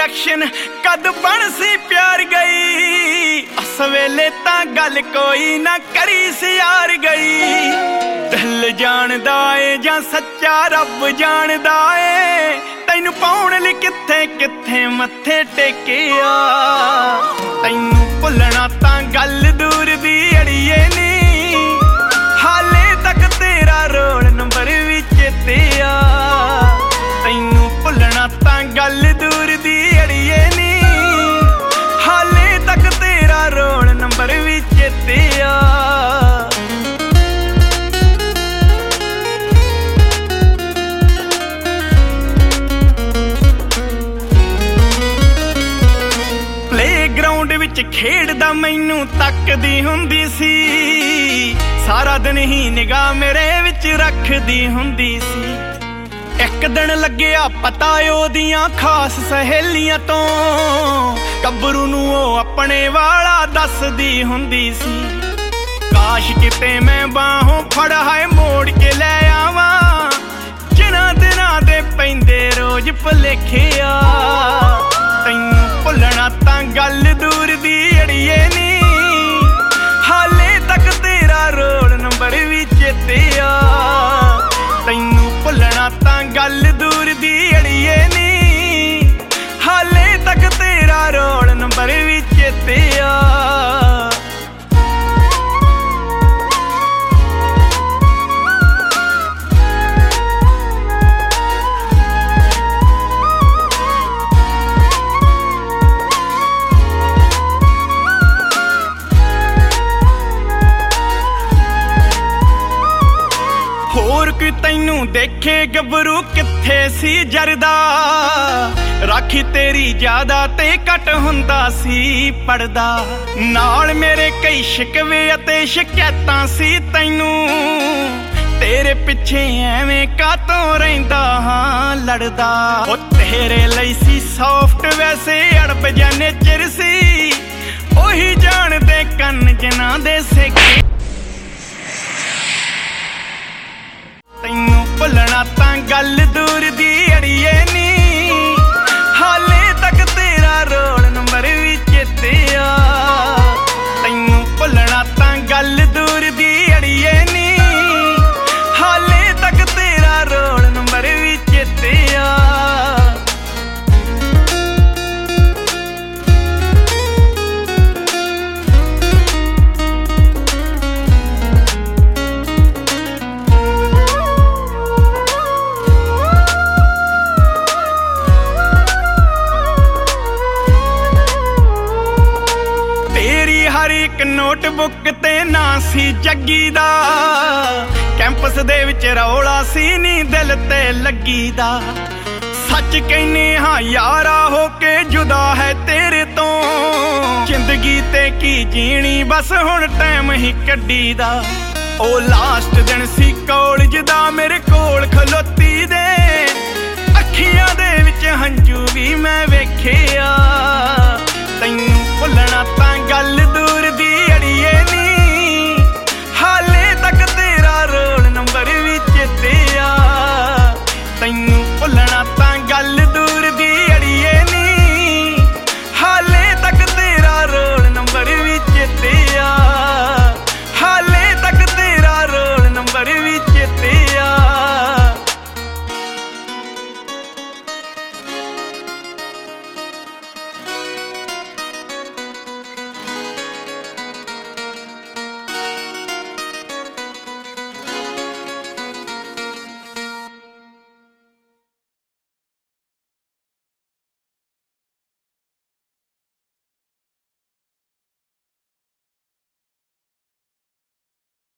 Reaction कद बन सी प्यार गई। उस वेले तां गल कोई ना करी सी यार गई। दिल जानदा ए जां सच्चा रब जानदा ए, तैनू पाउण लई कित्थे कित्थे मत्थे टेकिया। तैनू भुलना तां गल दूर दी अड़िए नी, हाले तक तेरा रोल नंबर भी चेते आ। तैनू भुलना तां गल दूर दी अड़िए नी, हाले तक तेरा रोल नंबर भी चेते आ। प्लेग्राउंड विच खेडदा मैनू तकदी हुंदी सी, सारा दिन ही निगाह मेरे विच रखदी हुंदी सी। एक दिन लग्या पता ओदियां खास सहेलियां तो, कबरू नू ओ अपने वाला दसदी हुंदी सी। काश किते मैं बाहों फड़ हाय मोड़ के लै आवां, जिन्हां दिनां दे पैंदे रोज भुलेखिया। तैनू भुलना तां गल दूर दी अड़िए नी, हाले तक तेरा रोल नंबर भी चेते आ। तैनू भुलना तां गल दूर दी अड़िए नी, हाले तक तेरा रोल नंबर भी चेते आ। होर कोई तैनू देखे गबरू कित्थे सी जरदा, राखी तेरी ज्यादा ते घट हुंदा सी पड़दा। नाल मेरे कई शिकवे अते शिकायतां सी तैनू, तेरे पिछे एवें कातों रहिंदा हां लड़दा। ओ तेरे लई सी सॉफ्ट वैसे अड़ब जा नेचर सी, ओही जानदे कन्न जिन्हां दे सेके। तैनू भुलना तां गल दूर दी अड़िए नी, हाले तक तेरा रोल नंबर भी चेते आ। तैनू भुलना तां गल दूर दी अड़िए नी, हाले तक तेरा रोल नंबर भी चेते आ। एक नोटबुक ते ना सी जग्गी दा, कैंपस दे विच रौला सी नी दिल ते लगी दा। सच कहने हाँ यारा होके जुदा है तेरे तो, जिंदगी ते की जीनी बस हुण टाइम ही कड्डी दा। ओ लास्ट दिन सी कॉलेज दा मेरे कोल खलोती दे, अखियां दे विच हंजू भी मैं वेखिया।